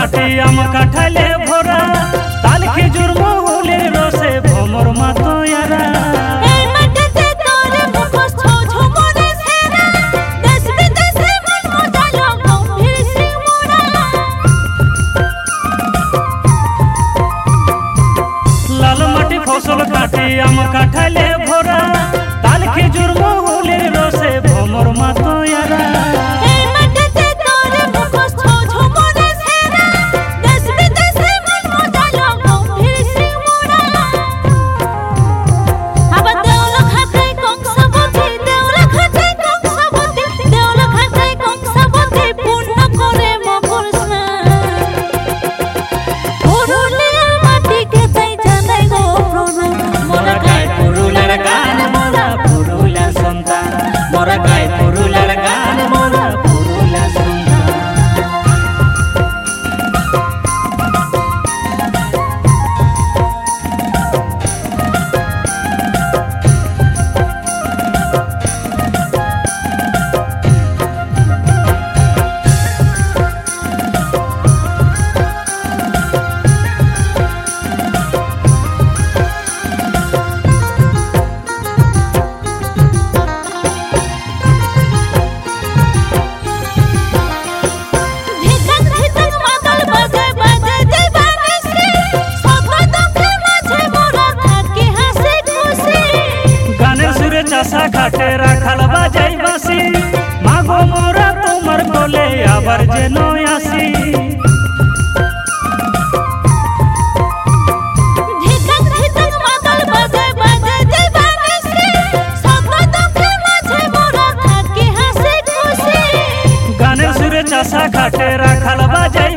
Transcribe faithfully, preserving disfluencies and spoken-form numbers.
काटी आम काठाले भरा ताल खिजुर महुले रसे भमर मातो यारा এই মাটিতে তোরে মুখস্থ ঝুমরে সেরা দেশ বিদেশে মন মজালো গম্ভীর সিংমুরা लाल माटी फसल काटी आम काठाले भरा ताल खिजुर महुले रसे भमर मातो यारा এই মাটিতে তোরে মুখস্থ ঝুমরে সেরা দেশ বিদেশে মন মজালো গম্ভীর সিংমুরা আবার দেওলা খাতায় কংসাবতী দেওলা খাতায় কংসাবতী দেওলা খাতায় কংসাবতী পূর্ণ করে মকর স্নান পুরুলিয়ার মাটিকে চাই জানাই গো প্রণাম मोरा गाय पुरुलार गान मोरा पुरुला सन्तान मोरा गाय पुरुलार गान मोरा पुरुला सन्तान ধিতক ধিতক মাদল বাজে বাজে জয় বানিসি সব দুঃখে মাঝে মোরা থাকি হাসি খুশি गाने सुरे चासा खाटे राखल बाजाई बासी मागो मोरा तुमर कोले आबर जेनो आसी ধিতক ধিতক মাদল বাজে বাজে জয় বানিসি সব দুঃখে মাঝে মোরা থাকি হাসি খুশি गाने सुरे चासा खाटे राखल बाजाई